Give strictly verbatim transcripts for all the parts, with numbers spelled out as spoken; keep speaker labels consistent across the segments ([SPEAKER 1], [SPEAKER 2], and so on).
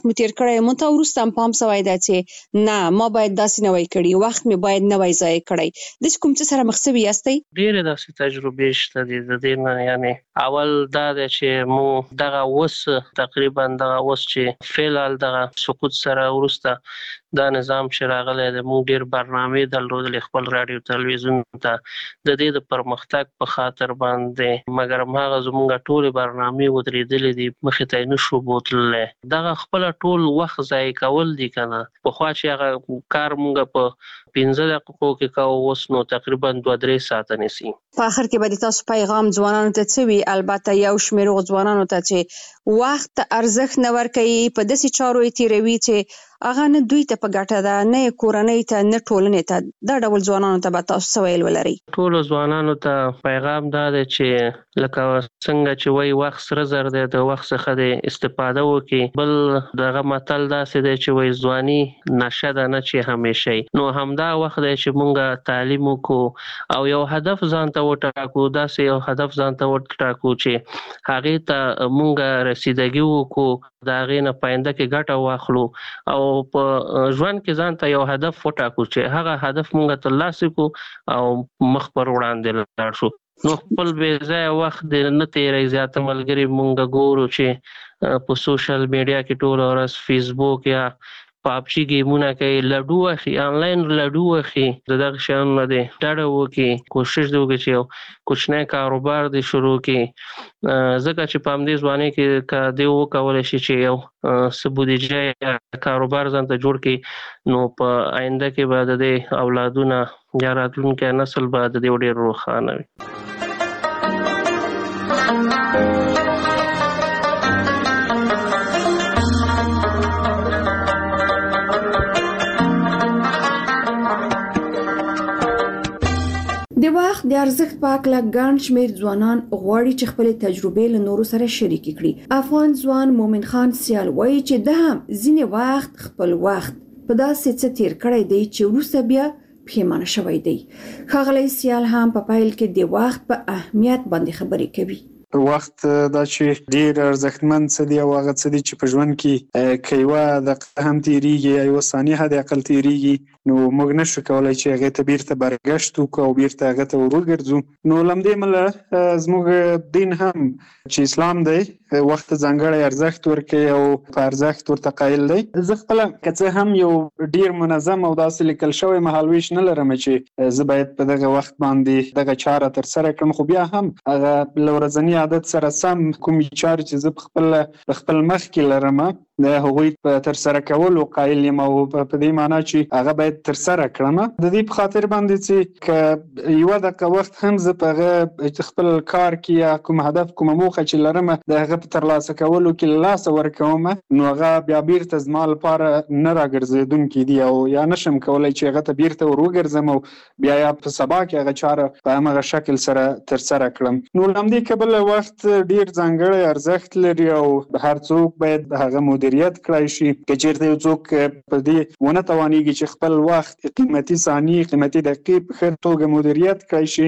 [SPEAKER 1] مو تیر کړی مونږ ته وروسته هم پام سوی دی چې نه ما باید داسې نه وای کړي، وخت مې باید نه وای ضایع کړی. داسې کوم څه سره مخ سوي یاستئ؟
[SPEAKER 2] ډېرې داسې تجربې شته دي د دې نه. یعنې اول دا دی چې مو دغه اوس تقریبا دغه اوس چې فعلال دغه سقوط سره وروسته دا نظام چې راغلی دی موږ ډېر برنامې درلودلې خپل راډیو تلویزیون ته د دې د پرمختګ په خاطر باندې، مګر هماغه زموږ ټولې برنامې ودرېدلې دي، مخې ته یې نشو بوتللی. دغه خپله ټول وخت ضایع کول دي که نه. پخوا چې هغه کار موږ په پنځه دقیقو کې کوو اوس نو تقریبا دوه درې ساعته نیسي.
[SPEAKER 1] په آخر کې به د تاسو پیغام ځوانانو ته څه وي؟ البته یو شمېر هغو ځوانانو ته چې وخت ارزښت نه ورکوي، په داسې چارو یې تېروي چې هغه نه دوی ته په ګټه ده، نه یې کورنۍ ته، نه ټولنې ته. دا ډول ځوانانو ته به تاسو څه ویل ولرئ؟
[SPEAKER 2] ټولو ځوانانو ته پیغام دا دی چې لکه څنګه چې وایي وخت سره زر دی، د وخت څخه د استفاده وکړي. بل دغه متل داسې دی چې وایي ځواني نشه ده نه چې همیشه وي. نو همدا وخت دی چې مونږ تعلیم وکړو او یو هدف ځان ته وټاکو، داسې یو هدف ځان ته وټاکو چې هغې ته مونږ رسیدګي وکړو، د هغې نه په آینده کې ګټه واخلو او په ژوند کې ځان ته یو هدف وټاکو چې هغه هدف مونږ ترلاسه کړو او مخ پر وړاندې لاړ شو. نو خپل بې ځایه وخت دې نه تېروئ. زیاته ملګري مونږ ګورو چې په سوشل میډیا کې ټوله ورځ فیسبوک یا پابجي ګیمونه کوي، لډو اخلي، انلاین لډو اخلي. د دغه شیانو نه دې ډډه وکړي، کوشش دې وکړي چې یو کوچنی کاروبار دې شروع کړي، ځکه چې په همدې ځوانۍ کې که دې وکولی شي چې یو څه بودیجه یا کاروبار ځان ته جوړ کړي نو په آینده کې به د دې اولادونه یا راتلونکی نسل به د دې ډېر روښانه وي.
[SPEAKER 1] د وخت د ارزښت په اړه ګڼ شمېر ځوانان غواړي چې خپلې تجربې له نورو سره شریکې کړي. افغان ځوان مومن خان سیال وایي چې ده هم ځینې وخت خپل وخت په داسې څه تیر کړی دی چې وروسته بیا پښیمانه شوی دی. ښاغلی سیال هم په پیل کې د وخت په اهمیت باندې خبرې کوي.
[SPEAKER 3] وخت دا چې ډیر ارزښتمن څه دی او هغه څه دی چې په ژوند کې که یوه دقیقه هم تیریږي یا یوه ثانیه حد اقل تیریږي نو موږ نشو کولی چې هغې ته بیرته برګشت وکړو او بیرته هغه ته ور وګرځو. نو له همدې امله زموږ دین هم چې اسلام دی وخت ته ځانګړی ارزښت ورکوي او په ارزښت ورته قایل دی. زه خپله که څه هم یو ډیر منظم او داسې لیکل شوی مهالویش نه لرم چې زه باید په دغه وخت باندې دغه چاره ترسره کړم، خو بیا هم هغه له ورځني عادت سره سم کومې چارې چې زه په خپل په خپل مخ کې لرم د هغوی په ترسره کولو قایل یم او په دې معنا چې هغه باید ترسره کړم. د دې په خاطر باندې چې که یوه دقیقه وخت هم زه په هغه خپل کار کې یا کوم هدف کومه موخه چې لرم د هغه په ترلاسه کولو کې له لاسه ورکوم نو هغه بیا بیرته زما لپاره نه راګرځېدونکي دي او یا نشم کولی چې هغه ته بیرته ور وګرځم او بیا یا په سبا کې هغه چاره په همغه شکل سره ترسره کړم. نو له همدې کبله وخت ډیر ځانګړی ارزښت لري او هر څوک باید هغه مدیریت کړای شي. که چېرته یو څوک په دې ونه توانېږي چې خپل وخت قیمتي ثانیې قیمتي دقیقې په ښه توګه مدیریت کړای شي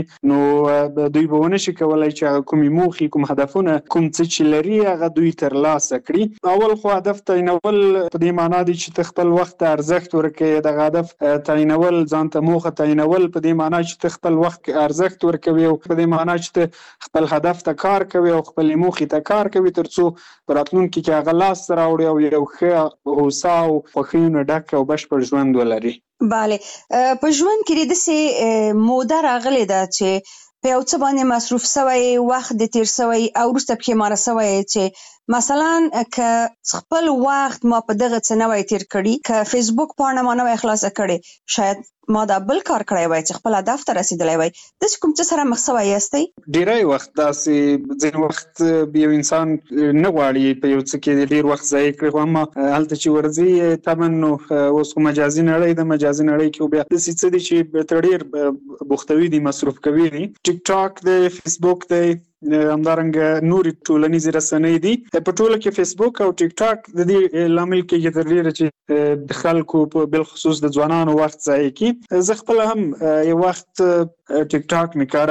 [SPEAKER 3] نو دوی به ونه شي کولی چې هغه کومې موخې کوم هدفونه کوم څه چې لري هغه دوی ترلاسه کړي. اول خو هدف تعینول په دې معنا دی چې ته خپل وخت ته ارزښت ورکوې، دغه هدف تعینول ځان ته موخه تعینول په دې معنا چې ته خپل وخت ارزښت ورکوې او په دې معنا چې ته خپل هدف ته کار کوې او خپلې موخې ته کار کوې تر څو په راتلونکي کې هغه لاسته راوړي او یو ښه هوسا او خوښیو ډک او بشپړ ژوند ولري.
[SPEAKER 1] بله، په ژوند کې داسې موده راغلې ده چې په یو څه باندې مصروف سوی، وخت دې تیر سوی او وروسته پښیمانه سوی چې مثلا که خپل وخت ما په دغه څه نه وای تیر کړي، که فیسبوک پاڼه ما نه وای خلاصه کړې، شاید ما دا بل کار کړی وای چې خپل هدف ته رسېدلی وای. داسې کوم څه سره مخ سوی یاستئ؟
[SPEAKER 3] ډېری وخت داسې ځینې وخت یو انسان نه غواړي په یو څه کې ډېر وخت ضایع کړي، خو اما هلته چې ورځي طبعا نو اوس خو مجازي نړۍ ده، مجازي نړۍ کې بیا داسې څه دي چې ته ډېر بوختوي دي، مصروف کوي دي. ټیک ټاک دی، فیسبوک دی، همدارنګه نورې ټولنیزې رسنۍ دي. په ټوله کې فیسبوک او ټیک ټاک د دې لامل کېږي تر ډېره چې د خلکو په بالخصوص د ځوانانو وخت ضایع کړي. زه خپله هم یو وخت ټیک ټاک مې کاروم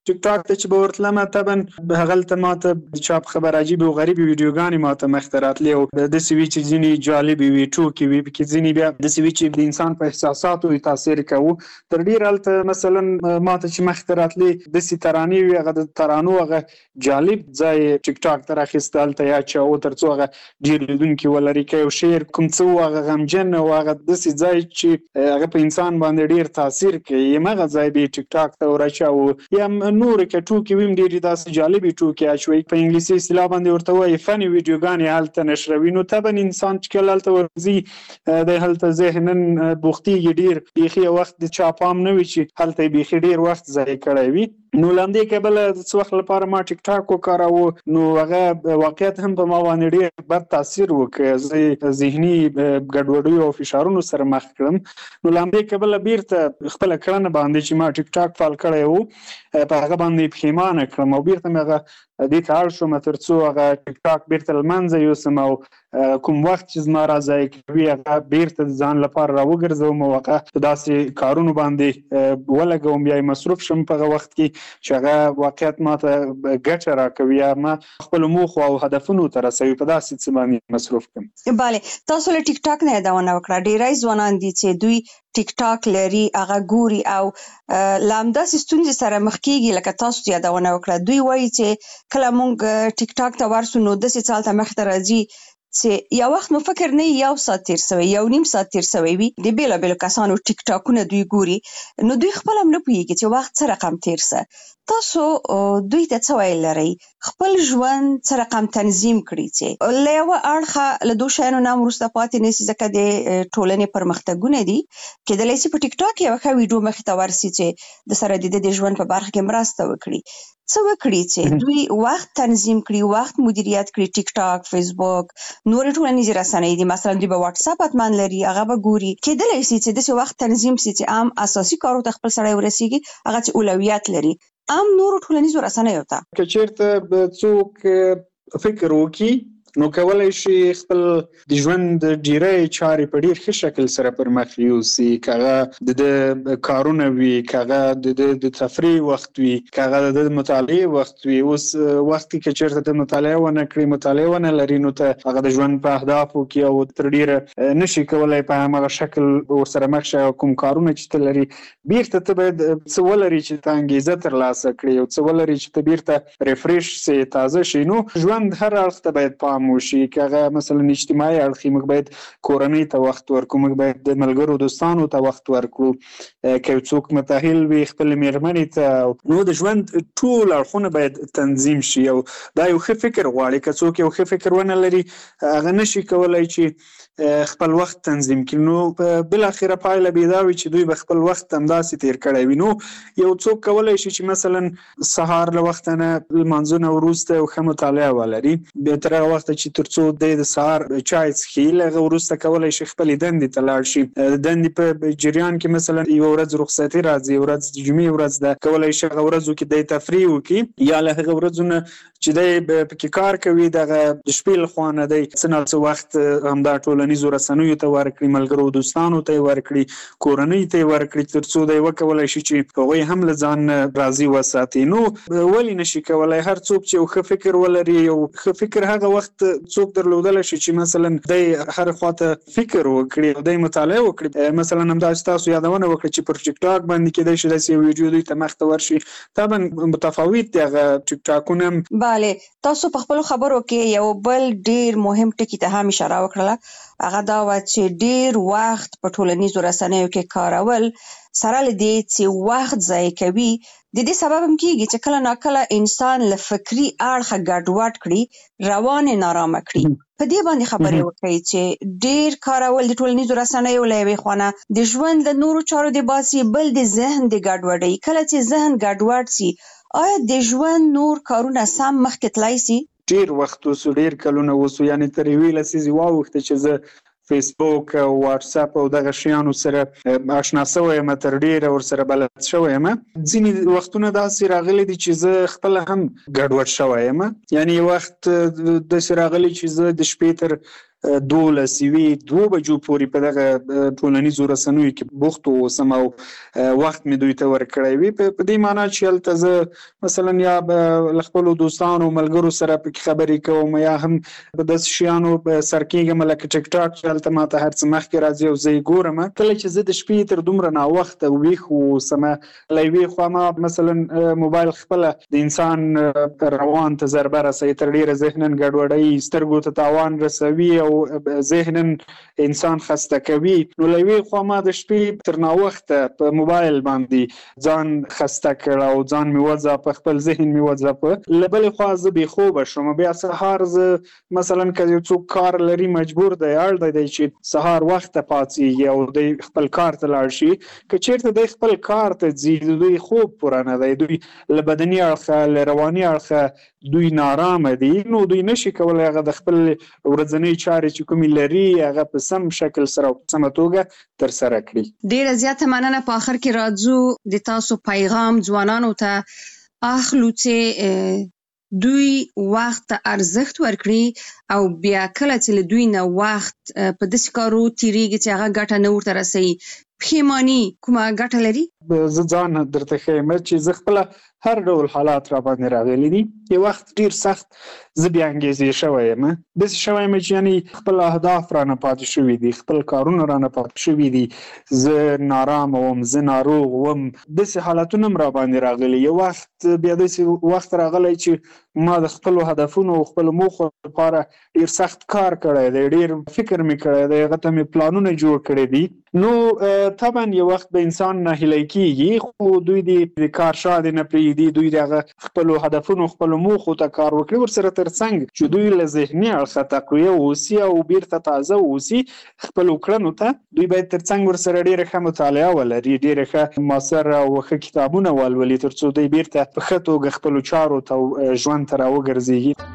[SPEAKER 3] ټیک ټاک ته چې به ورتلمه طبعا هغلته ماته د چاپ خبر عجیب او غریب ویډیوګانې ماته مخته راتلې او داسې وي چې ځینې جالبې وي ټوکې وي پکې ځینې بیا داسې وي چې د انسان په احساساتو یې تاثیر کوو تر ډېره هلته مثلا ماته چې مخته راتلې داسې ترانې وي هغه د ترانو هغه جالب ځای ټیک ټاک ته راخیسته هلته یا چاو تر څو هغه ډېر لیدونکي ولري که یو شعر کوم څه و هغه غمجن او هغه داسې ځای چې هغه په انسان باندې ډېر تاثیر کوي همغه ځای به یې ټیک ټاک ته وراچاوو یا نورې که ټوکې وي هم ډېرې داسې جالبې ټوکې اچوي په انګلیسي اصطلاح باندې ورته وایي فني ویډیوګانې هلته نشروي نو طبعا انسان چې کله هلته ورځي دی هلته ذهناً بوختېږي ډېر بیخي یو وخت د چا پام نه وي چې هلته یې بیخي ډېر وخت ضایع کړی وي نو له همدې کبله د څه وخت لپاره ما ټیک ټاک وکاراوه نو هغه واقعیت هم په ما باندې ډېر بد تاثیر وکړ زه ذهني ګډوډیو او فشارونو سره مخ کړم نو له همدې کبله بیرته خپله کړنه باندې چې ما ټیک ټاک فعال کړی و په هغه باندې پښیمانه کړم او بیرته مې هغه دې ته اړ شوم تر څو هغه ټیک ټاک بیرته له منځه یوسم او کوم وخت چې زما را ضایع کوي هغه بیرته د ځان لپاره راوګرځوم او هغه په داسې کارونو باندې ولګوم یا مصروف شم په هغه وخت کې چې هغه واقعیت ماته ګټه راکوي یا ما خپلو موخو او هدفونو ته رسوي په داسې څه باندې مصروف کړم.
[SPEAKER 1] بله تاسو له ټیک ټاک نه یادونه وکړه ډېری ځوانان دي چې دوی ټیک ټاک لري هغه ګوري او له همداسې ستونزې سره مخ کېږي لکه تاسو یادونه وکړه دوی وایي چې کله موږ ټیک ټاک ته ورسو نو داسې څه هلته مخته راځي چې یو وخت مو فکر نه یو ساعت تیر سوی یو نیم ساعت تیر سوی وي د بېلابېلو کسانو ټیک ټاکونه دوی ګوري نو دوی خپله هم نه پوهېږي چې وخت څه رقم تیر سه تاسو دوی ته څه ویل لرئ خپل ژوند څه رقم تنظیم کړي چې له یوه اړخه له دوو شیانو نه هم وروسته پاتې نه سي ځکه د ټولنې پرمختګونه دي کېدلی سي په ټیک ټاک یوه ښه ویډیو مخې ته ورسي چې د سره د ده د ژوند په برخه کې مرسته وکړي څه وکړي چې دوی وخت تنظیم کړي وخت مدیریت کړي ټیک ټاک فیسبوک نورې ټولنیزې رسنۍ دي مثلا دوی به واټساپ حتما لري هغه به ګوري کېدلی سي چې داسې وخت تنظیم سي چې عام اساسي کارو ته خپل سړی ورسېږي هغه چې اولویت لري عام نورو ټولنیزو رسنیو ته
[SPEAKER 3] که چېرته څوک فکر وکړي نو کولای شي خپل د ژوند ډیری چارې په ډیر ښه شکل سره پر مخ یوسي که هغه د کارونه وي که هغه د د تفریح وخت وي که هغه د مطالعې وخت وي اوس وخت کې که چېرته د مطالعه ونه کړي مطالعه ونه لري نو ته هغه د ژوند په اهدافو کې او تر ډیره نشي کولی په همغه شکل ورسره مخ شي کوم کارونه چې ته لري بیرته ته باید څه ولري چې ته انګېزه ترلاسه کړي او څه ولري چې ته بیرته ریفریش سي تازه شي نو ژوند هر اړخ ته باید پام موشي که هغه مثلا اجتماعي اړخ موږ باید کورنۍ ته وخت ورکړو موږ باید د ملګرو دوستانو ته وخت ورکړو که څوک متأهل وي خپل مېرمنې ته نو د ژوند ټول اړخونه باید تنظیم شي او دا یو ښه فکر غواړي که څوک یو ښه فکر ونه لري هغه نشي کولی چې خپل وخت تنظیم کړي نو بالاخره پایله به دا وي چې دوی به خپل وخت همداسې تیر کړی وي نو یو څوک کولی شي چې مثلا سهار له وخته نه لمانځونه وروسته یو ښه مطالعه ولري بیا تر هغه وخته چې تر څو دی د سهار چای څښي له هغه وروسته کولی شي خپلې دندې ته لاړ شي د دندې په جریان کې مثلا یوه ورځ رخصتي راځي یوه ورځ د جمعې ورځ ده کولی شي هغه ورځو کې دی تفریح وکړي یا له هغه ورځو نه چې دی پکې کار کوي دغه د شپې له خوا نه دی څه نه څه وخت همدا ټولنیزو رسنیو ته ورکړي ملګرو دوستانو ته یې ورکړي کورنۍ ته یې ورکړي تر څو دی وکولی شي چې هغوی هم له ځان راضي وساتي نو ولې نشي کولی هر څوک چې یو ښه فکر ولري یو ښه فکر هغه وخت څوک درلودلی شي چې مثلا دی هر خواته فکر وکړي او دی مطالعه وکړي مثلا همداسې تاسو یادونه وکړه چې پر ټیک ټاک باندې کېدای شي داسې یو ویډیو دوی ته مخته ورشي طبعا متفاوت دی هغه ټیک ټاکونه هم
[SPEAKER 1] بله تاسو په خپلو خبرو کې یو بل ډیر مهم ټکي ته هم اشاره وکړله هغه دا وه چې ډیر وخت په ټولنیزو رسنیو کې کارول سره له دې چې وخت ضایع کوي د دې سبب هم کېږي چې کله ناکله انسان له فکري اړخه ګډوډ کړي روان یې نارامه کړي په دې باندې خبرې وکړئ چې ډیر کارول د ټولنیزو رسنیو له یوې خوا نه د ژوند له نورو چارو د باسي بل د ذهن د ګډوډۍ کله چې ذهن ګډوډ سي آیا د ژوند نور کارونه سم مخکې تلای سي
[SPEAKER 3] ډیر وخت اوسو ډیر کلونه اوسو یعنې تر یوې لسیزې واوښته چې زه فیسبوک او واتساپ او دغه شیانو سره آشنا شوی یم تر ډیره ورسره بلد شوی یم ځینې وختونه داسې راغلي دي چې زه خپله هم ګډوډ شوی یم یعنې یو وخت داسې راغلی چې زه د شپې تر دولس یوې دوه بجو پورې په دغه ټولنیزو رسنیو کې بوخت اوسم او وخت مې دوی ته ورکړی وي. په دې معنی چې هلته زه مثلا یا له خپلو دوستانو ملګرو سره پکې خبرې کوم یا هم په داسې شیانو سر کېږم لکه ټیک ټاک چې هلته ماته هر څه مخکې راځي او زه یې ګورم. کله چې زه د شپې تر دومره ناوخته ویښ اوسم له یوې خوا ما مثلا موبایل خپله د انسان روان ته ضربه رسوي، تر ډېره ذهنا ګډوډوي، سترګو ته تاوان رسوي او ذهنا انسان خسته کوي. نو له یوې خوا ما د شپې تر ناوخته په موبایل باندې ځان خسته کړ او ځان مې وځاپه، خپل ذهن مې وځاپه. له بلې خوا زه بې خوبه شوم. بیا سهار زه مثلا که یو څوک کار لري مجبور دی اړ دی چې سهار وخته پاڅېږي او دی خپل کار ته لاړ شي. که چېرته دی خپل کار ته ځي د دوی خوب پوره نه دی، دوی له بدني اړخه له رواني اړخه دوی نارامه دي، نو دوی نشي کولی هغه د خپل ورځنۍ چارې چې کومې لري هغه په سم شکل سره او په سمه توګه ترسره کړي.
[SPEAKER 1] ډېره زیاته مننه. په آخر کې راځو د تاسو پیغام ځوانانو ته اخلو چې دوی وخت ته ارزښت ورکړي او بیا کله چې له دوی نه وخت په داسې کارو تېرېږي چې هغه ګټه نه ورته رسوي، پښیماني کومه ګټه لري؟
[SPEAKER 3] زه ځان درته ښیم چې زه خپله هر ډول حالات را باندې راغلي دي. یو وخت ډېر سخت زه بې انګېزې شوی یم، داسې شوی یم چې یعنې خپل اهداف رانه پاتې شوي دي، خپل کارونه رانه پاتې شوي دي، زه نارامه وم، زه ناروغ وم، داسې حالتونه هم را باندې راغلي. یو وخت بیا داسې وخت راغلی چې ما د خپلو هدفونو او خپلو موخو لپاره ډېر سخت کار کړی دی، ډېر فکر مې کړی دی، هغه ته مې پلانونه جوړ کړي دي. نو طبعا یو وخت به انسان ناهیلی کېږي، خو دوی د کار شاته نه پرېږدي، دوی د هغه خپلو هدفونو خپلو موخو ته کار وکړي، ورسره تر څنګ چې دوی له ذهني اړخه تقویه واوسي او بیرته تازه واوسي خپلو کړنو ته، دوی باید تر څنګ ورسره ډېره ښه مطالعه ولري، ډېره ښه مؤثر او ښه کتابونه ولولي، تر څو دوی بیرته په ښه توګه خپلو چارو ته او ژوند ته راوګرځېږي.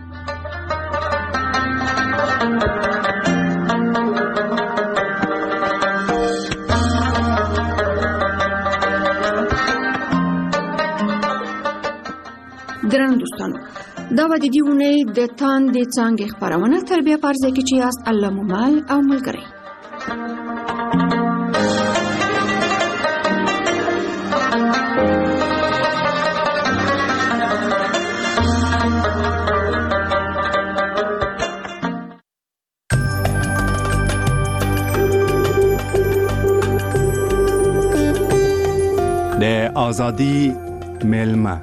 [SPEAKER 4] درنو دوستانو، دا به د دې اونۍ د تاندې څانګې خپرونه تربیه په ارزه کې چې یاست الله مو مل او ملګری.
[SPEAKER 5] د آزادی میلمه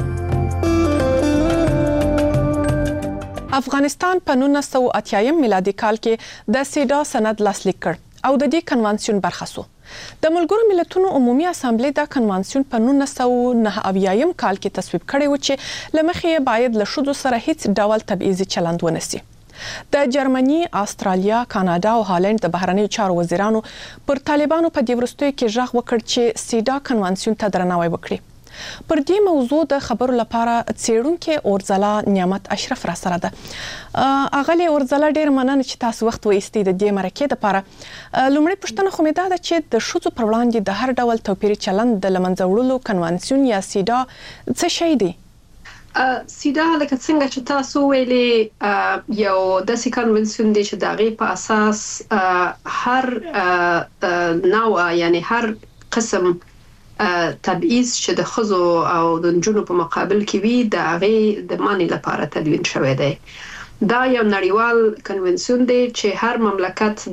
[SPEAKER 6] افغانستان په نولس سوه اتیا میلادي کال کې د سیډا سند لاسلیک کړ او د دې کنوانسیون برخه شو. د ملګرو ملتونو عمومي اسامبلې دا کنوانسیون په نولس سوه نهه اویا کال کې تصویب کړی و چې لمخې باید له ښځو سره هیڅ ډول تبعیضي چلند ونشي. د جرمني، استرالیا، کاناډا او هالند د بهرنیو چارو وزیرانو پر طالبانو په دې وروستیو کې غږ وکړ چې سیډا کنوانسیون ته درناوی وکړي. پر دې موضوع د خبرو لپاره څېړونکې اورځلا نعمت اشرف را سره ده. اغلې اورځلا ډېر مننه چې تاسو وخت وایستئ د دې مرکې لپاره. لومړی پوښتنه خو مې دا ده چې د ښځو پر وړاندې د هر ډول توپیري چلند د له منځه وړلو کنوانسیون یا سیډا څه شی دی؟
[SPEAKER 7] سیدا لکه څنګه چې تاسو ویلې یو داسې کنونسیون دی چې د هغې په اساس هر نوع یعنی هر قسم تبعیض چې د ښځو او د نجونو په مقابل کې وي د هغې د منع لپاره تدوین شوی دی. دا یو نړیوال کنونسیون دی چې هر مملکت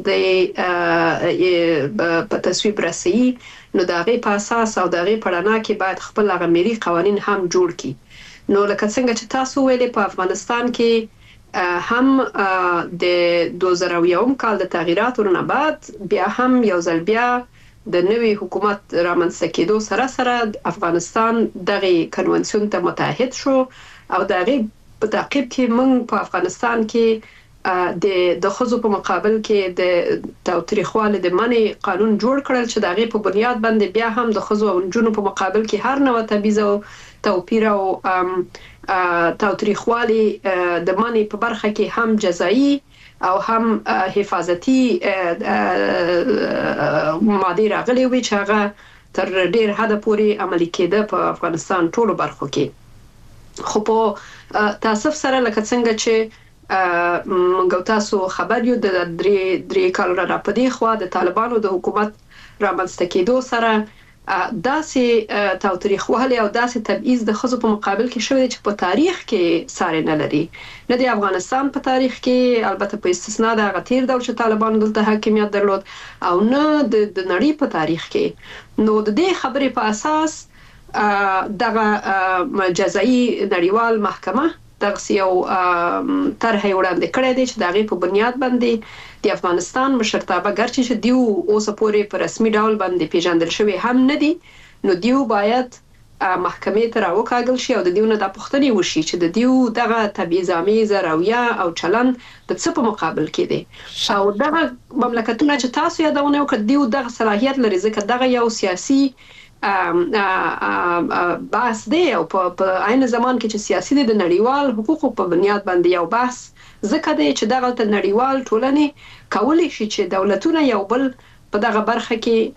[SPEAKER 7] د په تصویب رسوي، نو د هغې په اساس او د هغې په رڼا کې باید خپل هغه ملي قوانین هم جوړ کړي. نو لکه څنګه چې تاسو ویلې په افغانستان کې هم د دوه زره یو کال د تغییراتو نه بعد بیا هم یو ځل بیا د نوي حکومت رامنځته کېدو سره سره افغانستان دغه کنونسیون ته متحد شو او د هغې په تعقیب کې موږ په افغانستان کې د د ښځو په مقابل کې د تاوتریخوالي د منع قانون جوړ کړل چې د هغې په بنیاد باندې بیا هم د ښځو او نجونو په مقابل کې هر نوع تبعیض او توپیر او تاوتریخوالي د منع په برخه کې هم جزایي او هم حفاظتي مادې راغلي وي چې هغه تر ډېر حده پورې عملي کېده په افغانستان ټولو برخو کې. خو په تاسف سره لکه څنګه چې موږ تاسو خبر یو د درې درې کال را پدې خو د طالبانو د حکومت رامنځته کېدو سره داسې تاوتریخوالی او داسې تبعیض د ښځو په مقابل کې شوی چې په تاریخ کې ساری نه لري، نه د افغانستان په تاریخ کې، البته په استثنا د هغه تیر ډول چې طالبانو دلته حاکمیت درلود، او نه د نړۍ په تاریخ کې. نو د دې خبرې په اساس دغه جزایي نړیوال محکمه دغه یو طرح وړاندې کړی دی چې د هغې په بنیاد باندې د افغانستان مشرتابه ګرچې چې دیو اوسه پورې په رسمي ډول باندې پیژندل شوي هم نه دي، نو دیو باید محکمې ته راوکاږل شي او د دیو نه دا پوښتنې وشي چې د دیو دغه تبعیض‌آمیزه رویه او چلند د څه په مقابل کې دی، او دغه مملکتونه چې تاسو یادونه وکړه دیو دغه صلاحیت لري ځکه دغه یو سیاسي بحث دی او په عین زمان کې چې سیاسي دی د نړیوال حقوقو په بنیاد باندې یو بحث ځکه دی چې دغه نړیوال ټولنې کولی شي چې دولتونه یو بل په دغه برخه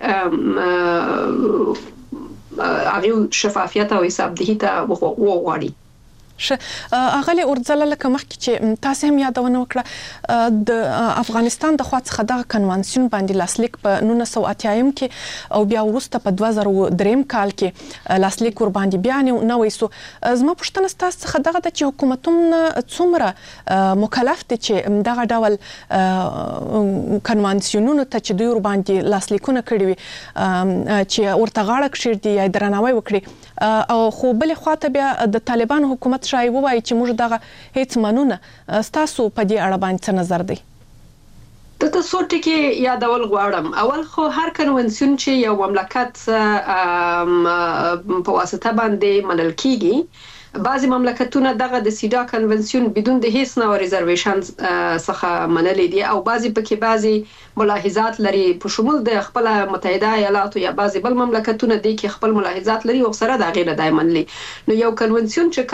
[SPEAKER 7] کې هغه شفافیت او حسابدهي ته وغواړي.
[SPEAKER 6] ش اغلی اورځل لکه مخکې چې تاسو هم یادونه وکړه د افغانستان د خوا څخه دغه کنوانسیون باندې لاسلیک په نولس سوه اتیا کې او بیا وروسته په دوه زره درې کال کې لاسلیک ور باندې بیا نه وایسو. زما پوښتنه تاسو څخه دغه د چې حکومتونه څومره مکلف دي چې دغه ډول کنوانسیونونو ته چې دوی ور باندې لاسلیکونه کړی وي چې ورته غاړه کښېږدي یا درناوی وکړي، او خو بلې خواته بیا د طالبان حکومت شای وایي چې موږ دغه هیڅ منونه. ستاسو په دې اړه باندې څه نظر دی؟
[SPEAKER 7] د تاسو ټکی یادول غواړم. اول خو هر کنونسیون چې یو مملکت په واسطه باندې منل کیږي، بعضی مملکتونه دغه د سیدا کنونسیون بدون د هیڅ نوع ریزرویشن څخه منلي دي، او بعضی پکې بعضی ملاحظات لري په شمول د خپل متحده ایالاتو یا بعضی بل مملکتونه دي کې خپل ملاحظات لري او سره د غیر دایمن لري. نو یو کنونسیون چې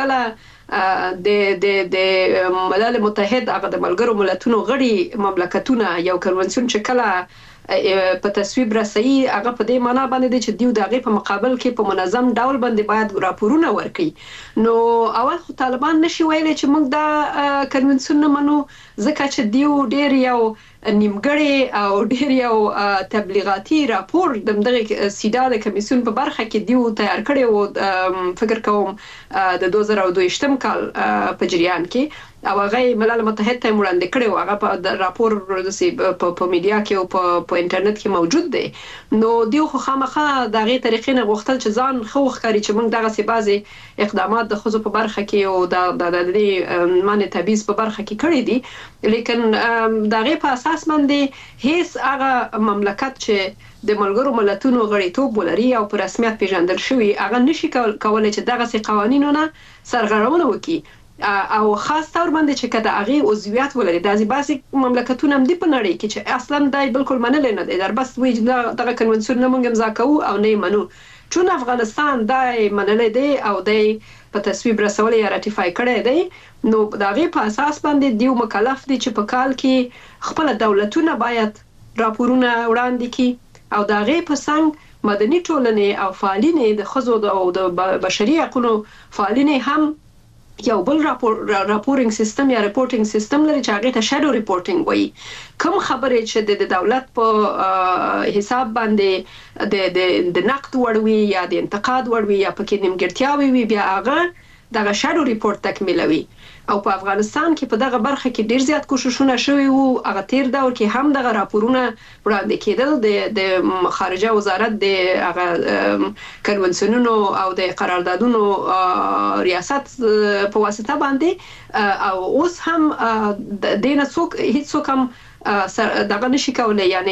[SPEAKER 7] کله د د د ملل متحد هغه د ملګرو ملتونو غړي مملکتونه یو کنونسیون چې کله په تصویب رسي هغه په دې معنی باندې چې دیو دغه په مقابل کې په منظم ډول باندې باید راپورونه ورکړي. نو اول خو طالبان نشي ویلي چې موږ دا کنونسیون نه منو ځکه چې دیو ډیر یو نیمګړی او ډیر یو تبلیغاتي راپور د دغه سیدا د کمیسیون په برخه کې دیو تیار کړی او فکر کوم د دوه زره دوه کال په جریان کې او هغه ملل متحد ته وړاندې کړی او هغه په راپور په میډیا کې او په انټرنیټ کې موجود دی. نو دیو خو خامخا دغه طریقې نه غوښتل چې ځان خو ښکاري چې موږ دغه سی بعضي اقدامات د خزو په برخه کې او د د دې معنی تبعیض په برخه کې کړی دي، لیکن دغه په اساس باندې هیڅ هغه مملکت چې د ملګرو ملتونو غړیتوب ولري او په رسمیت پیژندل شوی هغه نشي کولای چې دغه سی قوانینونه سرغړونه وکړي، او خاص طور باندې چې کده هغه عضویت ولري. د بعضي مملکتونو هم دی په نړۍ کې چې اصلا دای بالکل منل نه دي، در بس وی دغه کنونسیون نه مونږ امضا کوو او نه منو، چون افغانستان دای منل دی او دای په تصویب رسول یا راتیفای کړی دی. نو دغه په اساس باندې دیو مکلف دي چې په کال کې خپل دولتونه باید راپورونه وړاندې کړي او دغه په څنګه مدني ټولنې او فعالین د خزو او د بشري حقوقو فعالین هم یو بل راپور راپورینګ سیستم یا ریپورټینګ سیستم لري چې هغه ته شادو ریپورټینګ وایي. کوم خبرې چې د دولت په حساب باندې د د د نقد وړوي یا د انتقاد وړوي یا پکې نیمګړتیاوي وي بیا هغه دغه شادو ریپورت تکمیلوي. او په افغانستان کې په دغه برخه کې ډیر زیات کوششونه شوي وو، هغه تیر دور کې هم دغه راپورونه وړاندې کېدل د د خارجه وزارت د هغه کنونسیونونو او د قراردادونو ریاست په واسطه باندې، او اوس هم د دینه څوک هیڅ څوک هم دغه نشي کولای، یعنی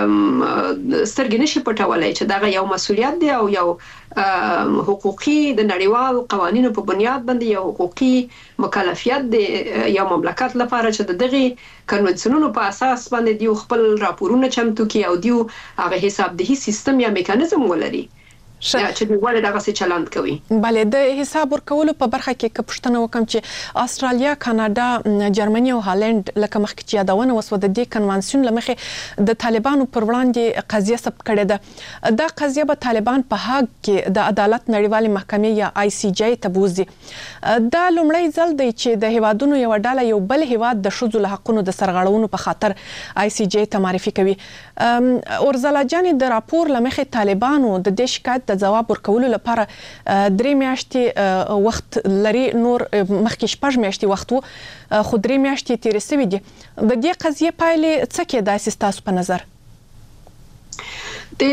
[SPEAKER 7] سترګې نشي پټولای چې دغه یو مسولیت دی او یو حقوقي د نړیوال قوانینو په بنیاد باندې یو حقوقي مکلفیت دی یو مملکت لپاره چې دغه کنونسیونونو په اساس باندې دیو خپل راپورونه چمتو کړي او دیو هغه حسابدهي سیستم یا میکانیزم ولري. چې ولې دغه څه چلند کوي.
[SPEAKER 6] بله د حساب ورکولو په برخه کې که پوښتنه وکم چې استرالیا، کاناډا، جرمني او هالند لکه مخکې چې یادونه وسوه د دې کنوانسیون لمخې د طالبانو پر وړاندې قضیه ثبت کړې ده. دا قضیه به طالبان په هاګ کې د عدالت نړیوالې محکمې یا آی سی جی ته بوزي. دا لومړی ځل دی چې د هیوادونو یو ډله یو بل هیواد د ښځو له حقونو د سرغړونو په خاطر آی سی جی ته معرفي کوي. اورزلا جانې د راپور لمخې طالبانو د دې شکایت د جواب ورکولو لپاره درې میاشتې وخت لري، نور مخکې شپږ میاشتې وخت وو خو درې میاشتې تیرې شوې دي. د دې قضیې پایلې څه کېدای شي ستاسو په نظر؟
[SPEAKER 7] د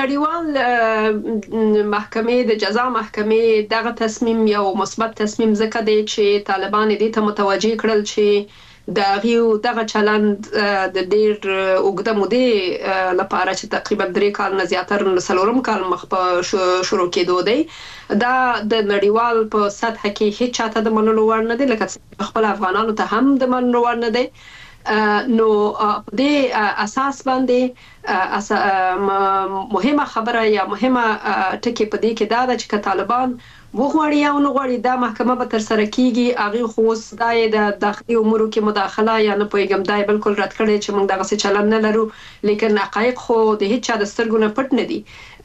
[SPEAKER 7] نړیوال محکمې د جزا محکمې دغه تصمیم یو مثبت تصمیم ځکه دی چې طالبان دې ته متوجه کړل چې د غیو دغه چلند د ډیر اوږده مودې لپاره چې تقریبا درې کال نه زیاتره څلورم کال مخ په شروع کېدو دی، دا د نړیوال په سطح کې هیڅ چاته د منلو وړ نه دی، لکه خپل افغانانو ته هم د منلو وړ نه دی. نو په دې اساس باندې مهمه خبره یا مهمه ټکی په دې کې دا ده چې طالبان وغواړي یا نه غواړي دا محکمه به تر سره کیږي. هغه خو دای د داخلي امورو کې مداخله یا نه پوهیږم دای بالکل رد کړي چې موږ دغه څه چلند نه لرو، لیکن حقایق خو د هیڅ چا د سترګو نه پټ نه دي.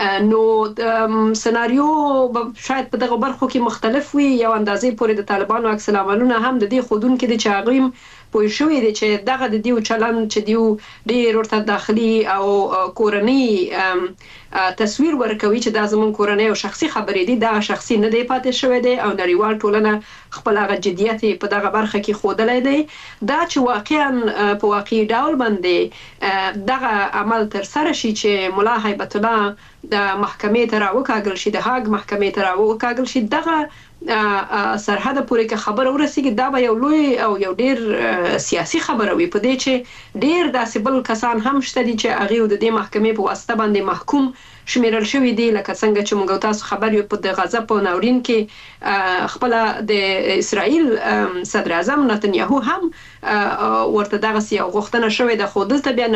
[SPEAKER 7] نو سناریو شاید په دغه برخو کې مختلف وي. یو اندازې پورې د طالبانو عکس العملونه هم د دې خودون کې د چاغیم پوه شوې دي چې دغه د دیو چلند چې دیو ډېر ورته داخلي او کورنۍ تصویر ورکوي چې دا زمون کورنۍ او شخصي خبرې دي، دا شخصي نه دی پاتې شوی دی او نړیوال ټولنه خپل هغه جديت په دغه برخه کې خودلای دی. دا چې واقعا په واقعي ډول باندې دغه عمل تر سره شي چې مولا هیبت الله د محکمې ته راوکاږل شي، د هاګ محکمې ته راوکاږل شي، دغه سرحد پورې کې خبر ورسیږي، دا به یو لوی او یو ډیر سیاسي خبره وي په دې چې ډیر داسې بل کسان هم شته دي چې هغه د دې محکمې په واسطه باندې محکوم شمیرل شوی دی، لکه څنګه چې موږ تاسو خبر یو په د غزه په ناورین کې خپل د اسرائیل صدر اعظم نتنیاهو هم ورته دغه یو غوښتنه شوې ده، خو دلته بیا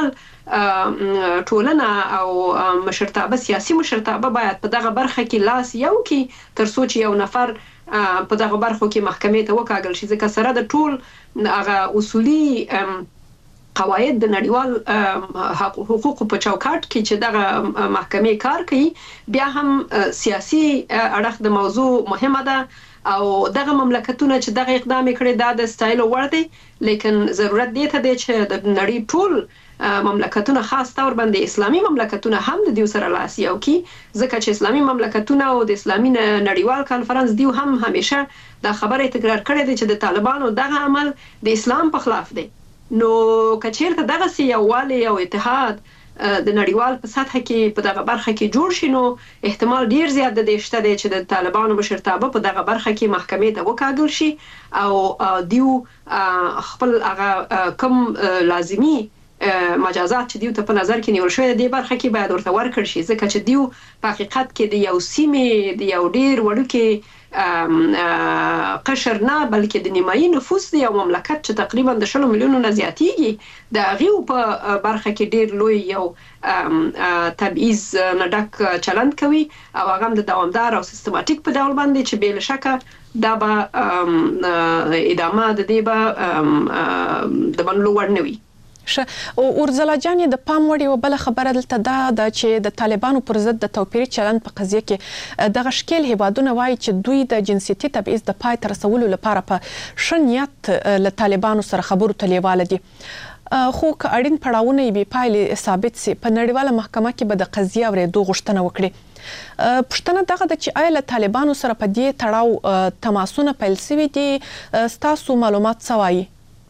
[SPEAKER 7] نړیوال ټولنه او مشرتابه سیاسي مشرتابه باید په دغه برخه کې لاس یو کې تر څو چې یو نفر په دغه برخو کې محکمې ته وکاږل شي، ځکه سره د ټول هغه اصولي قواعد د نړیوال حقوقو په چوکاټ کې چې دغه محکمې کار کوي، بیا هم سیاسي اړخ د موضوع مهمه ده او دغه مملکتونه چې دغه اقدام کړي دا د ستایلو وړ دی، لیکن ضرورت دی ته دی چې د نړۍ ټول مملکتونه خاص تور باندې اسلامي مملکتونه هم د دیو سره لاس یو کی، ځکه چې اسلامي مملکتونه او د اسلامي نړیوال کانفرنس دیو هم همیشه دا خبره تکرار کړې ده چې د طالبانو دغه عمل د اسلام په خلاف دی. نو کچیرته دغه سی یووالی او اتحاد د نړیوال په سطح کې په دغه برخه کې جوړ شي، نو احتمال ډیر زیات د دې شته دی چې د طالبانو مشرتابه په دغه برخه کې محکمې ته وکاږل شي او دیو خپل هغه کم لازمی مجازات چې دیو ته په نظر کې نیول شوی دی برخه کې باید ورته ورکړ شي، ځکه چې دیو په حقیقت کې د یو سیمې د یو ډیر وړوکی قشر نه بلکې د نیمایي نفوس دی یو مملکت چې تقریبا د شلو میلیونو نه زیاتیږي، د غیو په برخه کې ډیر لوی یو تبعیض نه ډک چلند کوي او هغه د دوامدار او سیستماتیک په ډول باندې چې بل شکه دا به ادامه د دې به د منلو وړ نه وي.
[SPEAKER 6] او اورزلا جان د پام وړ یو بل خبره دلته دا د چې د طالبانو پر ضد د توپیري چلند په قضیه کې د غشکل هیوادونه وایي چې دوی د جنسيتي تبعیض د پای تر رسولو لپاره په شنیت له طالبانو سره خبرو ته لیواله دي، خو که اړین پړاوونه به پایلې ثابت سي په نړیواله محکمه کې به د قضیه ورېدو غوښتنه وکړي. پښتنه دغه د چې آیا له طالبانو سره په دې تړاو تماسونه پیل شوي دي، ستاسو معلومات څه وایي؟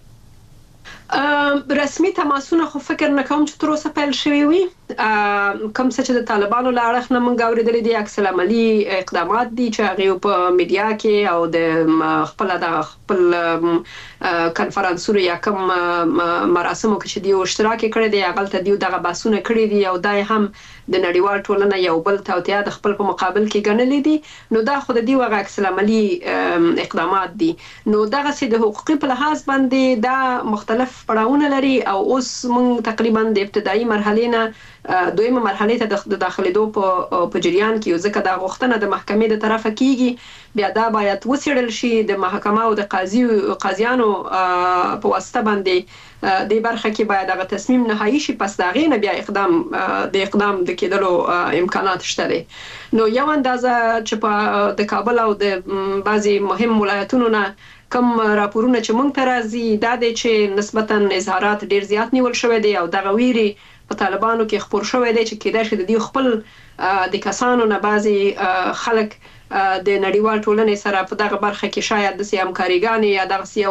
[SPEAKER 7] رسمي تماسونه خو فکر نه کوم چې تر اوسه پیل شوي وي، کوم څه چې د طالبانو له اړخ نه موږ اورېدلي دي عکس العملي اقدامات دي چې هغه په میډیا کې او د خپل د خپل کنفرانسونو یا کوم مراسمو کې چې دی اشتراک کړی دی هغه ته دی دغه باسونه کړی دي او دای هم د نړیوال ټولنه یو بل توتیا د خپل په مقابل کې ګڼلې دي، نو دا خو د دی وغه عکس العملي اقدامات دي، نو دغه سي د حقوقي په لحاظ باندې دا مختلف پړاوونه لري او اوس موږ تقریبا د ابتدایي مرحله نه دویمه مرحله ته د داخليدو په په جریان کې ځکه دا غوښتنه د محکمې د طرفه کیږي بیا دا باید وڅېړل شي د محکمه او د قاضي قاضیانو په واسطه باندې د برخه کې باید هغه تصمیم نهایی شي پس دا غینه بیا اقدام د اقدام د کېدلو امکانات شته دي نو یو اندازه چې په د کابل او د بعضي مهم ولایتونو نه کوم راپورونه چې مونږ ته راځي دا دی چې نسبتاً اظهارات ډیر زیات نیول شوی دی او دغه ویري په طالبانو کې خپور شوی دی چې کېدای شي د دې خپل د کسانو نه بعضي خلک د نړیوال ټولنې سره په دغه برخه کې شاید د همکاریګانې یا دغه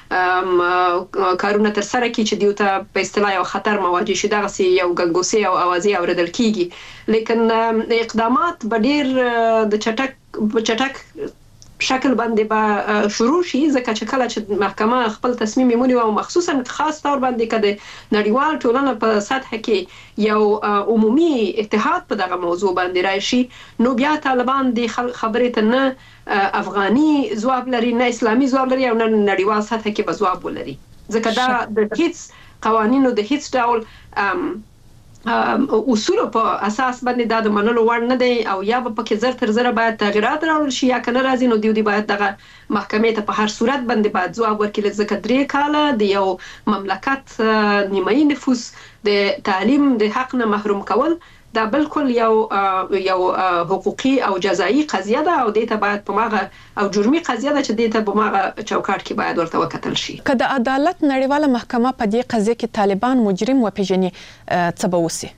[SPEAKER 7] یو کارونه تر سره کړي چې دیو ته په اصطلاح یو خطر مواجه شي دغه یو ګنګوسې او اوازې اوریدل کیږي لیکن اقدامات به ډیر د چټک چټک شکل باندې به شروع شي ځکه چې کله چې محکمه خپل تصمیم ونیوي او مخصوصا خاص تور باندې کده نړیوال ټولنه په سطح کې یو عمومي اتحاد په دغه موضوع باندې راشي نو بیا طالبان د خبرې ته نه افغاني ځواب لري نه اسلامي ځواب لري او نه نړیوال سطح کې به ځواب ولري ځکه دا د هیڅ قوانینو د هیڅ ډول اصول په اساس باندې دا د منلو وړ نه دی او یا به پکې زر تر زره باید تغیرات راوړل شي یا کنه راځي نو دیو دی باید دغه محکمې ته په هر صورت باندې باید ځواب ورکړي ځکه درې کاله د یو مملکت نیمایي نفوس د تعلیم د حق نه محروم کول دا بالکل یو یو حقوقي او جزایی قضیه ده او دې ته باید په ماغه او جرمي قضیه ده چې دې ته په ماغه چوکاټ کې باید ورته وکتل شي
[SPEAKER 6] که د عدالت نړیواله محکمه په دې قضیه کې طالبان مجرم وپیژني څه به وسي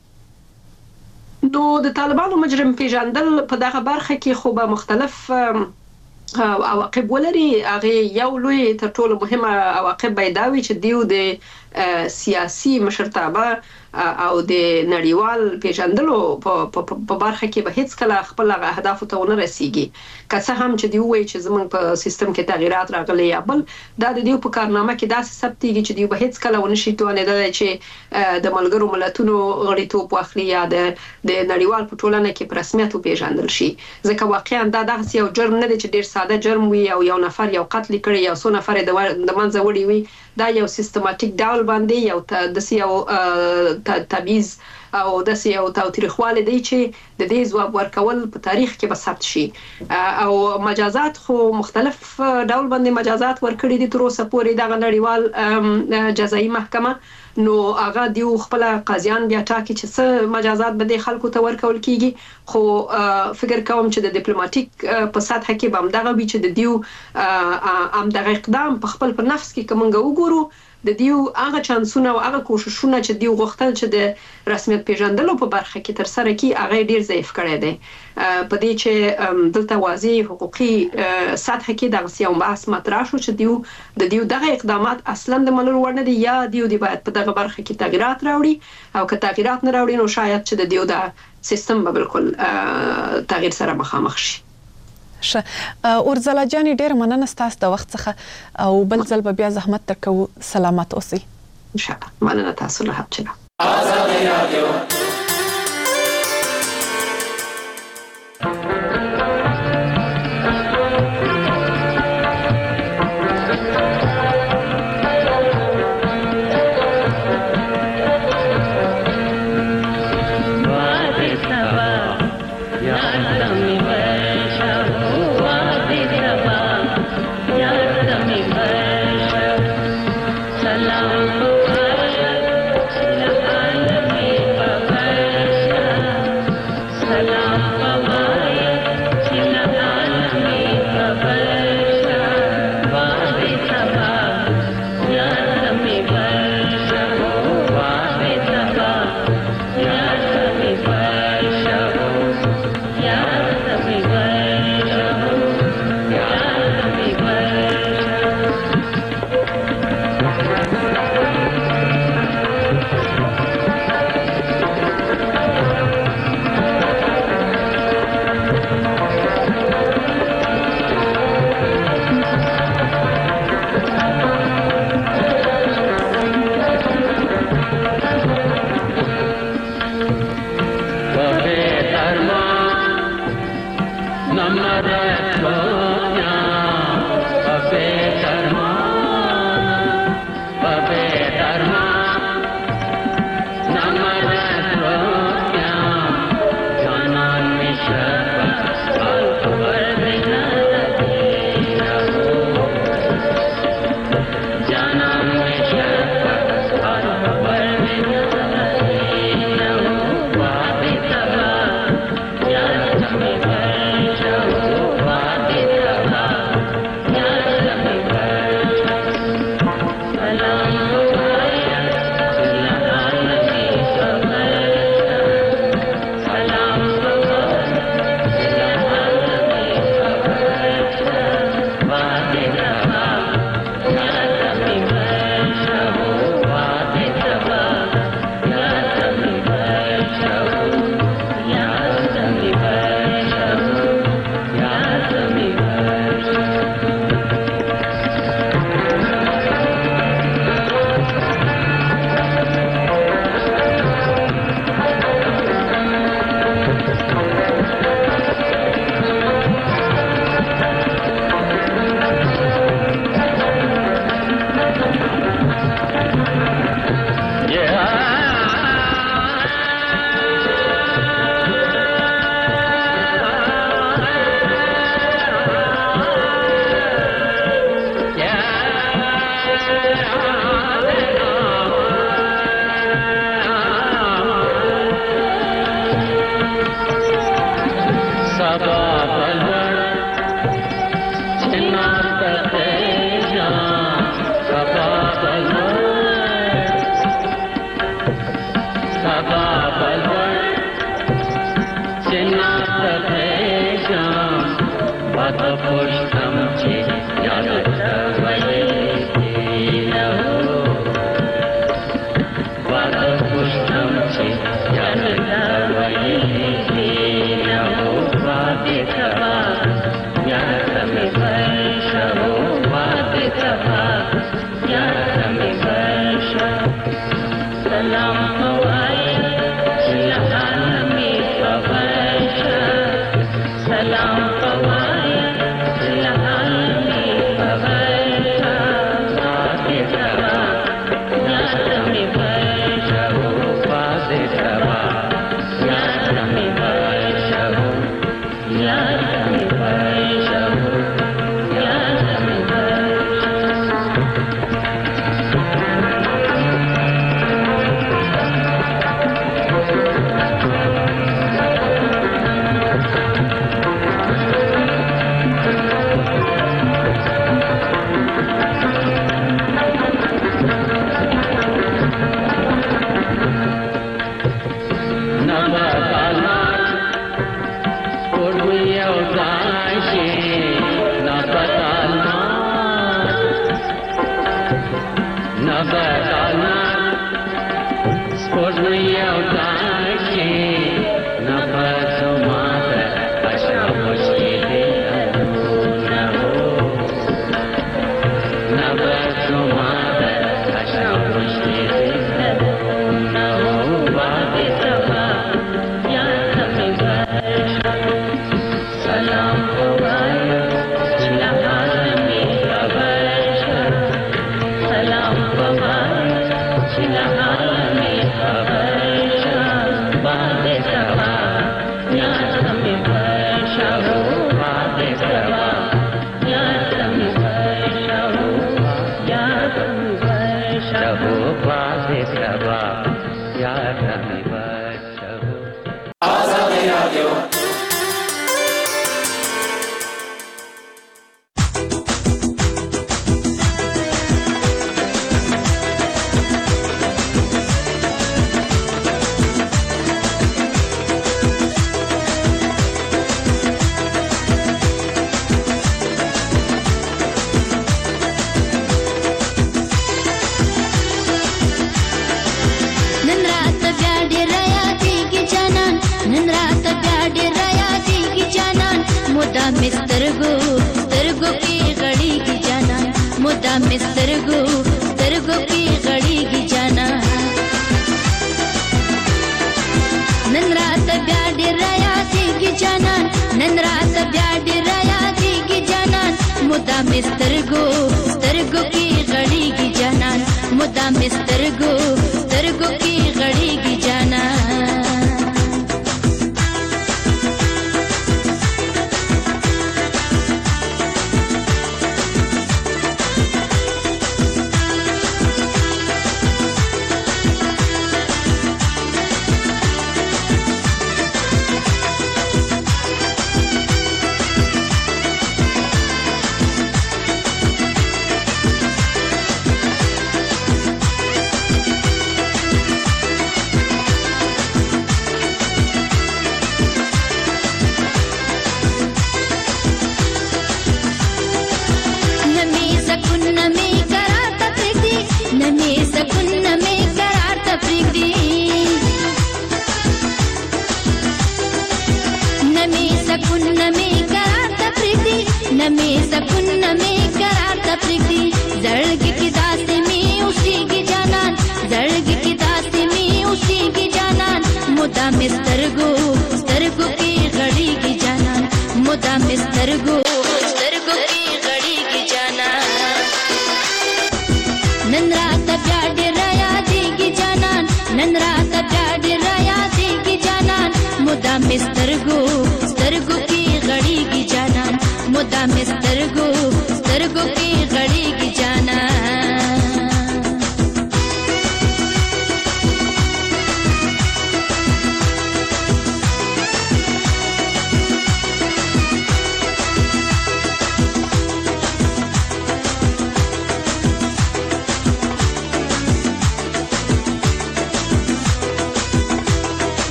[SPEAKER 7] نو د طالبانو مجرم پیژندل په دغه برخه کې خو به مختلف عواقب ولري هغه یو لوی تر ټولو مهمه عواقب به دا وي چې دیو د سیاسي مشرتابه او د نړیوال پیژندلو په برخه کې به هیڅ کله خپل اهداف ته ونه رسیږي که څه هم چې دی وایي چې زمونږ په سیستم کې تغیرات راغلي یا بل دا د دیو په کارنامه کې داسې ثبتېږي چې دی به هیڅ کله ونه شي توانېدلی چې د ملګرو ملتونو غړیتوب واخلي یا د د نړیوال په ټولنه کې په رسمیت وپیژندل شي ځکه واقعا دا دغسې یو جرم نه دی چې ډېر ساده جرم وي او یو نفر یو قتل کړی یو څو نفر د منځه وړي وي دا یو سیستماتیک ډول باندې یو داسې یو تبعیض او داسې یو تاوتریخوالی دی چې د دې ځواب ورکول په تاریخ کې به ثبت شي او مجازات خو مختلف ډول باندې مجازات ورکړي دي تر اوسه پورې دغه نړیوال جزایي محکمه نو هغه دیو خپل قاضیان بیا ټاکي چې څه مجازات به د خلکو ته ورکول کیږي خو فکر کوم چې د ډیپلوماټیک په سطح کې به همدغه وي چې د دیو همدغه اقدام په خپل په نفس کې کومنګ وګورو د دیو هغه چانسونه او هغه کوششونه چې دیو غوښتل چې د رسمیت پیژندلو په برخه کې تر سره کی هغه ډیر ضعیف کړی دی په دې چې دلته واضح حقوقي سطح کې دغه سیاو بحث مطرح شو چې دیو د دیو دغه اقدامات اصلا د منلو وړ نه دي یا دیو دی باید په دغه برخه کې تغیرات راوړي او که تغیرات نه راوړي نو شاید چې د دیو د سیستم به بالکل تغییر سره مخامخ شي
[SPEAKER 6] شه اورځلا جانې ډېر مننه ستاسو د وخت څخه او بل ځل به بیا زحمت درکو سلامت اوسئ
[SPEAKER 7] ان شاء الله مننه تاسو له حق آزادي رادیو
[SPEAKER 8] Namah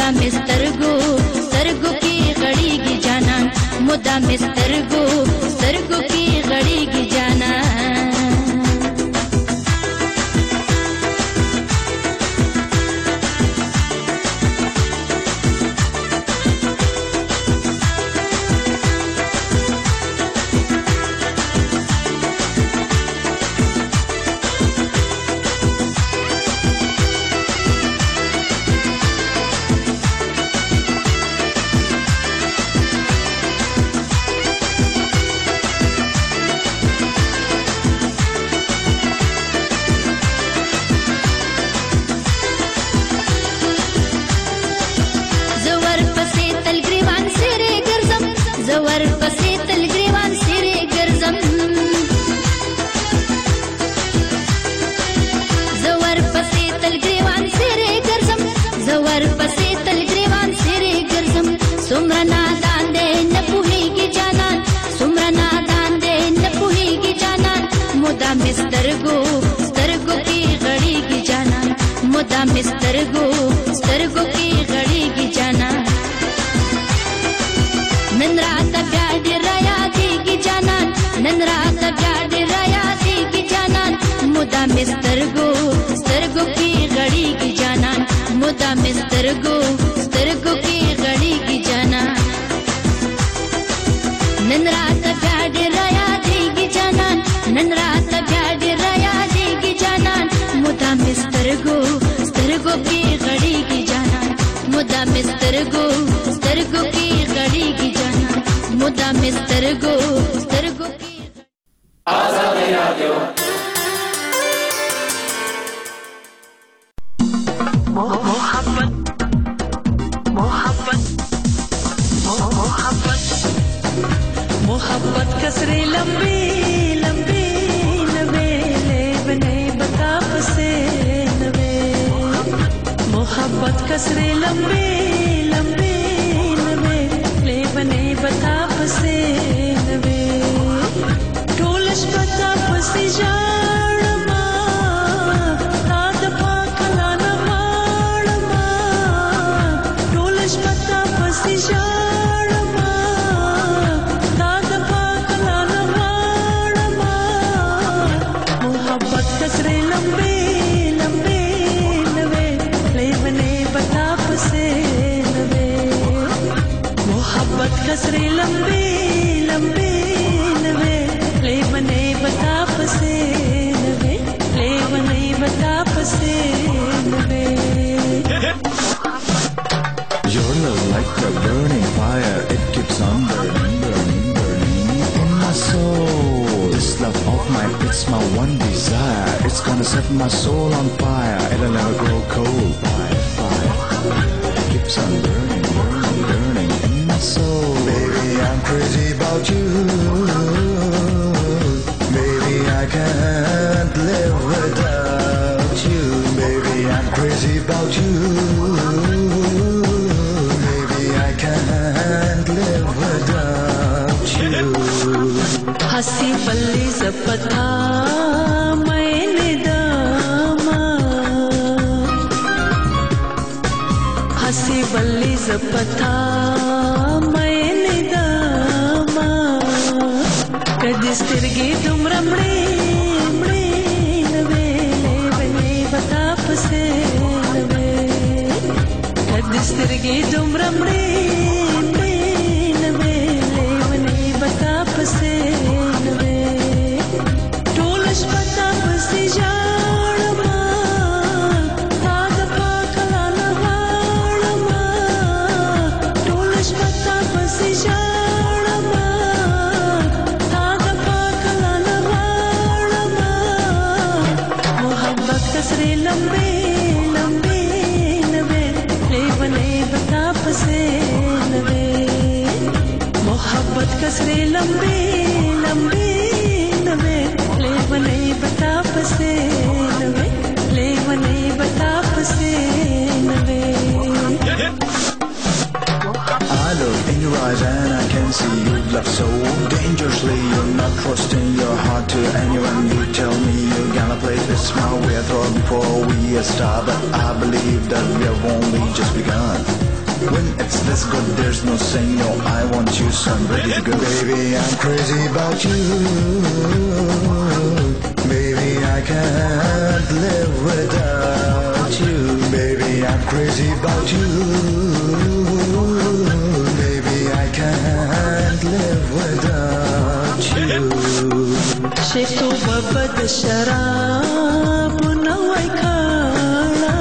[SPEAKER 8] मुदा मिस्तरगो स्तरगो की गड़ीगी जानान मुदा मिस्तरगो स्तरगो की गड़ीगी जानान زور پسې تل ګریوان سره ګرځم زور پسې تل ګریوان سره ګرځم زور پسې تل ګریوان سره ګرځم سمرا نادان دې نه پوهیږي جانان سمرا نادان دې نه پوهیږي جانان مودا مسترګو سترګو کې غړيږي جانان مودا مسترګو سترګو کې غړيږي جانان नन रात प्यार राया देगी जानान नन रात प्यार राया देगी जानान मुदा मिस्तरगो स्तरगो की गड़ी की जानान मुदा मिस्तरगो स्तरगो की गड़ी की जानान नन रात प्यार राया देगी जानान नन रात प्यार राया देगी जानान मुदा मिस्तरगो स्तरगो की गड़ी की जानान मुदा मिस्तरगो स्तरगो की गड़ी की जानान मुदा मिस्तरगो स्तरगो की आजादी राडियो मोहब्बत मोहब्बत मोहब्बत मोहब्बत कसरे लंबी लंबी नवे ले बने बता से नवे मोहब्बत कसरे लंबी लंबी नवे ले बने बता से नवे टोलश बता पसी जाड़मा ताद पाकला न माड़मा टोलश बता पसी जाड़मा ताद पाकला न माड़मा मोहब्बत कसरे लंबे लंबे नवे ले बने बता से नवे मोहब्बत कसरे लंबे लंबे नवे ले बने बता से नवे ले बने बता से नवे
[SPEAKER 9] Your love like a burning fire, it keeps on burning, burning, burning in my soul. This love of mine, it's my one desire. It's gonna set my soul on fire. It'll never grow cold. Fire, fire, it keeps on burning, burning, burning in my soul. Baby, I'm crazy about you. Baby, I can't live without you. Baby, I'm crazy about you. Baby, I can't live without you.
[SPEAKER 8] हसी पल्ली जपथा मैंने दामा हसी बल्ली जपथा मैंने दामा कदिस तिरगी तुम रमणे मणे नवे बने बता से नवे कदिस तिरगी तुम रमणे मणे नवे बने बता से नवे टोलश बता से जाड़मा ताद पाकला न वाड़मा टोलश बता से जाड़मा ताद पाकला न वाड़मा मोहब्बत कसरे लंबे लंबे नवे ले बने बता से नवे मोहब्बत कसरे लंबे लंबे नवे ले बने बता से नवे ले बने बता से नवे
[SPEAKER 9] I look in your eyes and I can see you love so dangerously. You're not trusting your heart to anyone. You tell me you're gonna play this smile we are throwing before we start, but I believe that we have only just begun. When it's this good, there's no saying no. I want you, so I'm ready to go. Baby, I'm crazy about you. Baby, I can't live without you. Baby, I'm crazy about you. Baby, I can't live without you.
[SPEAKER 10] Sheikh to babad sharab nawai khana.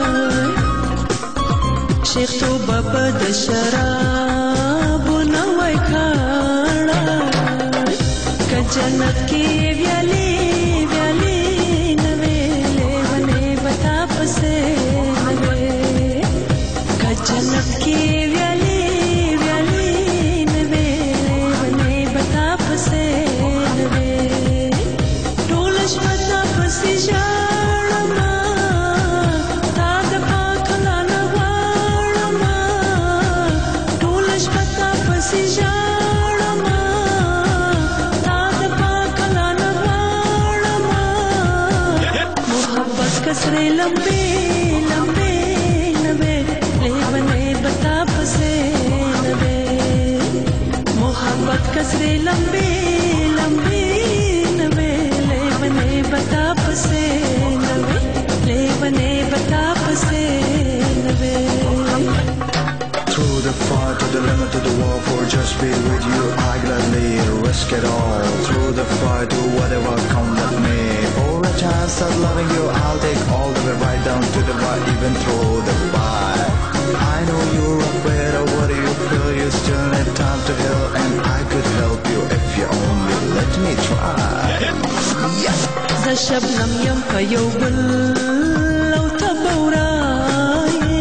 [SPEAKER 10] Sheikh to babad sharab nawai khana. Ka jannat ki vyali vyali nave levane bata pase nave. Ka jannat ki vyali vyali nave levane bata pase nave. Dolash bata pase jarama ta da pakala na warama. Dolash bata pase jarama ta da pakala na warama. Mohabbat kasre lambe lambe nave levane bata pase nave. Mohabbat kasre lambe lambe nave levane bata pase nave. Levane bata pase nave.
[SPEAKER 9] Through the fire to the limit to the wall, for just be with you I gladly risk it all. Through the fire to whatever come with me. For a chance of loving you I'll take all the way right down to the wire, even through the fire. I know you're afraid of what you feel, you still need time to heal, and I could help you if you only let me try. Yeah.
[SPEAKER 10] Za shabnam yam pa yau gul lau ta bauraye.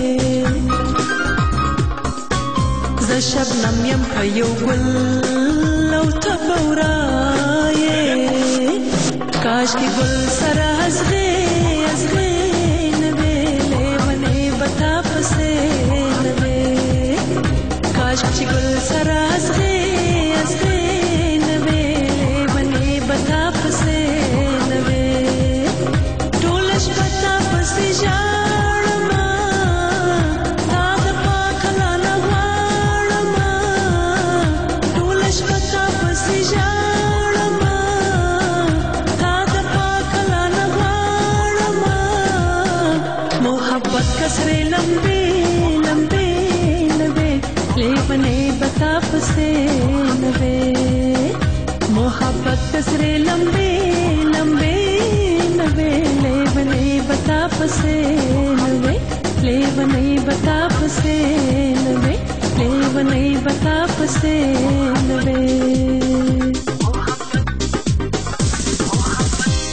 [SPEAKER 10] Za shabnam yam pa yau gul lau ta bauraye. Kash ki gul sara azghe azghe nave levane bata pase nave. Kash ki gul sara azghe azghe nave levane bata pase nave. Dolash bata pase jarama ta da pakala na warama. Dolash bata pase jarama ta da pakala na warama. Mohabbat kasre lambe lambe nave levane bata pase nave. Mohabbat kasre lambe lambe nave levane bata pase nave. Levane bata pase nave. Levane bata pase nave.